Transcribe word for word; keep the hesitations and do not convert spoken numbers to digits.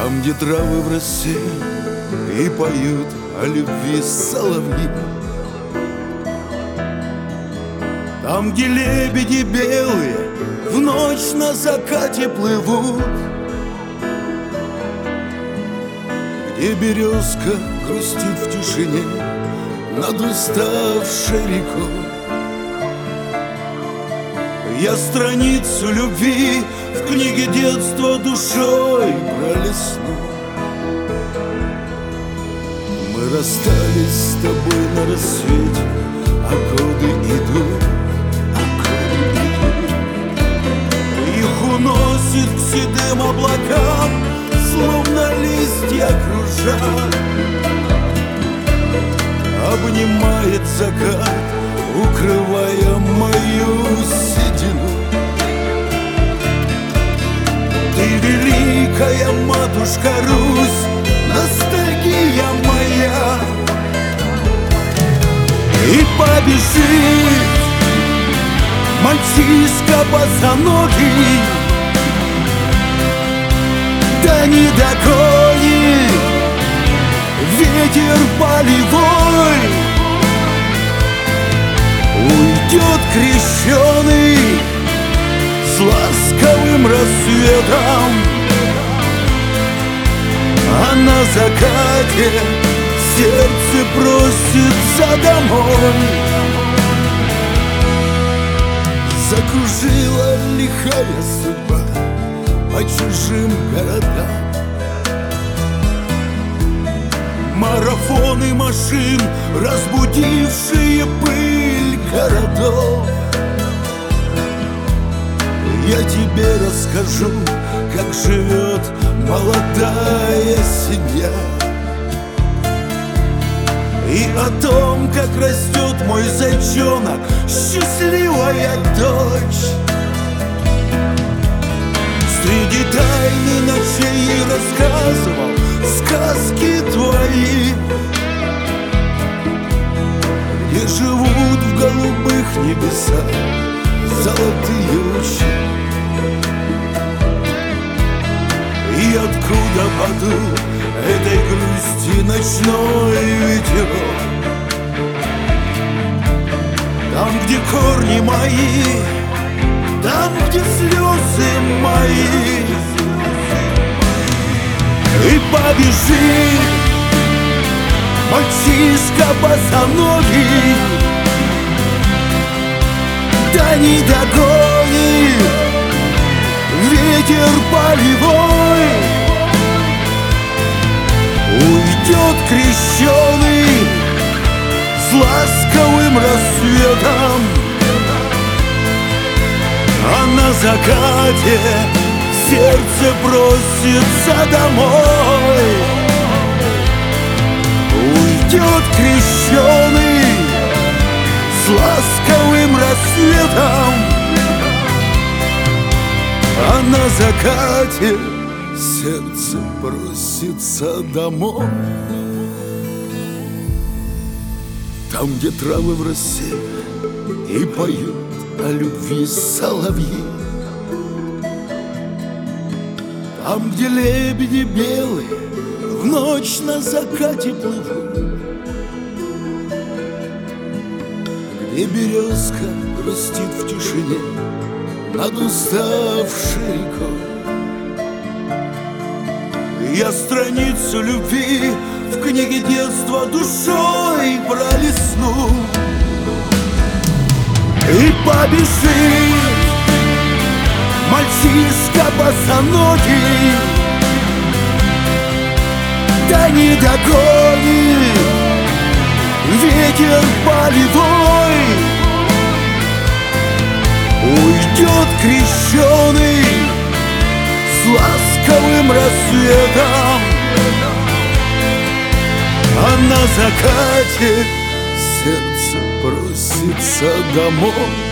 Там, где травы в росе и поют о любви соловьи, там, где лебеди белые в ночь на закате плывут, где березка грустит в тишине над уставшей рекой. Я страницу любви в книге детства душой пролистну. Мы расстались с тобой на рассвете, а годы идут, а годы идут. Их уносит к седым облакам, словно листья кружат. Обнимает закат, укрывая мою седину. Ты великая матушка Русь, ностальгия моя. И побежит мальчишка босоногий, да не догонит ветер полевой. Уйдет крещеный с ласковым рассветом, а на закате сердце просится домой. Закружила лихая судьба по чужим городам. Марафоны машин, разбудившие пыль городов. Я тебе расскажу, как живет молодая семья, и о том, как растет мой зайчонок, счастливая дочь. Среди тайны ночей ей рассказывал сказки твои, где живут в голубых небесах золотые лучи. И откуда подул этой грусти ночной ветерок? Там, где корни мои, там, где слезы мои. И побежит мальчишка босоногий, да не догонит ветер полевой. Уйдет крещеный с ласковым рассветом, а на закате сердце просится домой. Уйдет крещеный с ласковым рассветом, а на закате сердце просится домой. Там, где травы в росе и поют о любви соловьи, там, где лебеди белые в ночь на закате плывут, где березка грустит в тишине над уставшей рекой. Я страницу любви в книге детства душой пролистну. И побежит мальчишка босоногий, да не догонит ветер полевой. Уйдет крещеный с ласковым рассветом, а на закате сердце просится домой.